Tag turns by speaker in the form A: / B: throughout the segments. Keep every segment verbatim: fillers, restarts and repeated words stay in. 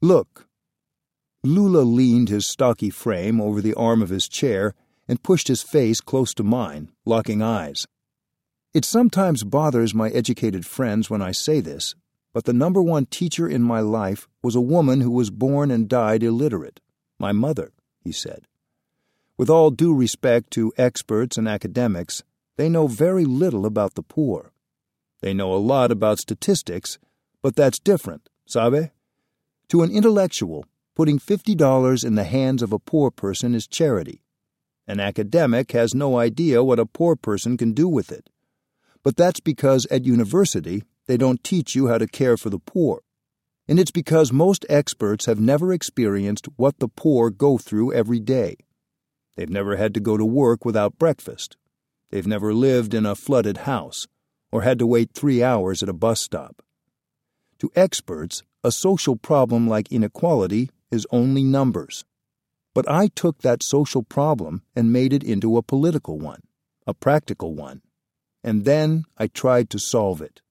A: Look." Lula leaned his stocky frame over the arm of his chair and pushed his face close to mine, locking eyes. It sometimes bothers my educated friends when I say this, but the number one teacher in my life was a woman who was born and died illiterate, my mother, he said. With all due respect to experts and academics, they know very little about the poor. They know a lot about statistics, but that's different, sabe? To an intellectual, putting fifty dollars in the hands of a poor person is charity. An academic has no idea what a poor person can do with it. But that's because at university, they don't teach you how to care for the poor. And it's because most experts have never experienced what the poor go through every day. They've never had to go to work without breakfast. They've never lived in a flooded house or had to wait three hours at a bus stop. To experts, a social problem like inequality is only numbers. But I took that social problem and made it into a political one, a practical one. And then I tried to solve it.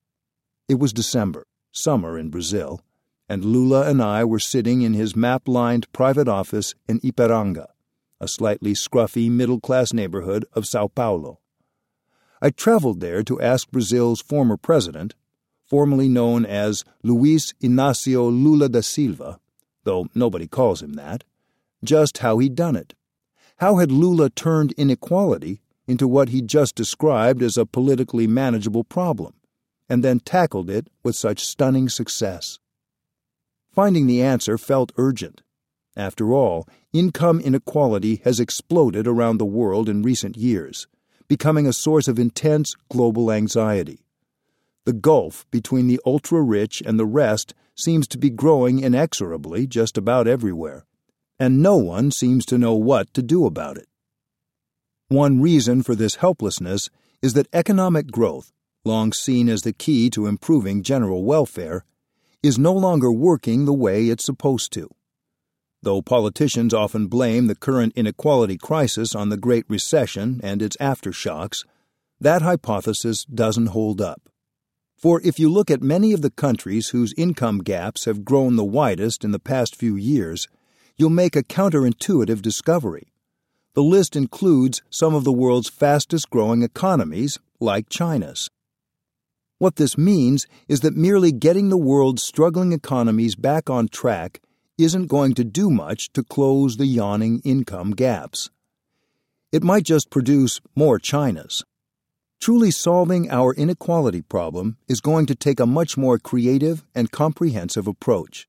A: It was December, summer in Brazil, and Lula and I were sitting in his map-lined private office in Ipiranga, a slightly scruffy middle-class neighborhood of São Paulo. I traveled there to ask Brazil's former president, formerly known as Luiz Inácio Lula da Silva, though nobody calls him that, just how he'd done it. How had Lula turned inequality into what he just described as a politically manageable problem, and then tackled it with such stunning success? Finding the answer felt urgent. After all, income inequality has exploded around the world in recent years, becoming a source of intense global anxiety. The gulf between the ultra-rich and the rest seems to be growing inexorably just about everywhere, and no one seems to know what to do about it. One reason for this helplessness is that economic growth, long seen as the key to improving general welfare, is no longer working the way it's supposed to. Though politicians often blame the current inequality crisis on the Great Recession and its aftershocks, that hypothesis doesn't hold up. For if you look at many of the countries whose income gaps have grown the widest in the past few years, you'll make a counterintuitive discovery. The list includes some of the world's fastest-growing economies, like China's. What this means is that merely getting the world's struggling economies back on track isn't going to do much to close the yawning income gaps. It might just produce more Chinas. Truly solving our inequality problem is going to take a much more creative and comprehensive approach.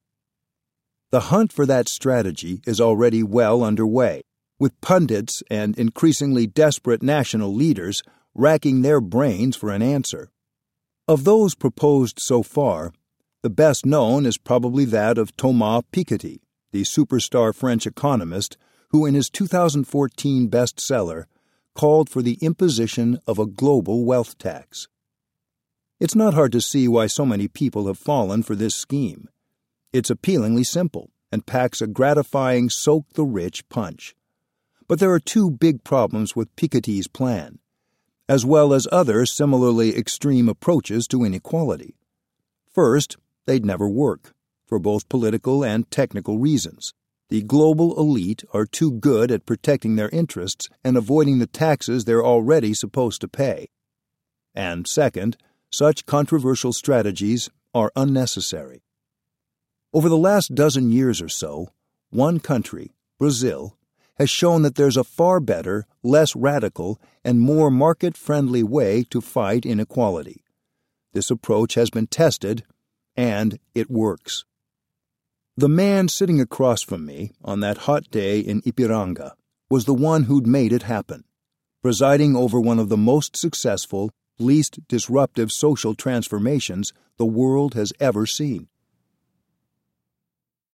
A: The hunt for that strategy is already well underway, with pundits and increasingly desperate national leaders racking their brains for an answer. Of those proposed so far, the best known is probably that of Thomas Piketty, the superstar French economist who in his two thousand fourteen bestseller called for the imposition of a global wealth tax. It's not hard to see why so many people have fallen for this scheme. It's appealingly simple and packs a gratifying soak-the-rich punch. But there are two big problems with Piketty's plan, as well as other similarly extreme approaches to inequality. First, they'd never work, for both political and technical reasons. The global elite are too good at protecting their interests and avoiding the taxes they're already supposed to pay. And second, such controversial strategies are unnecessary. Over the last dozen years or so, one country, Brazil, has shown that there's a far better, less radical, and more market-friendly way to fight inequality. This approach has been tested, and it works. The man sitting across from me on that hot day in Ipiranga was the one who'd made it happen, presiding over one of the most successful, least disruptive social transformations the world has ever seen.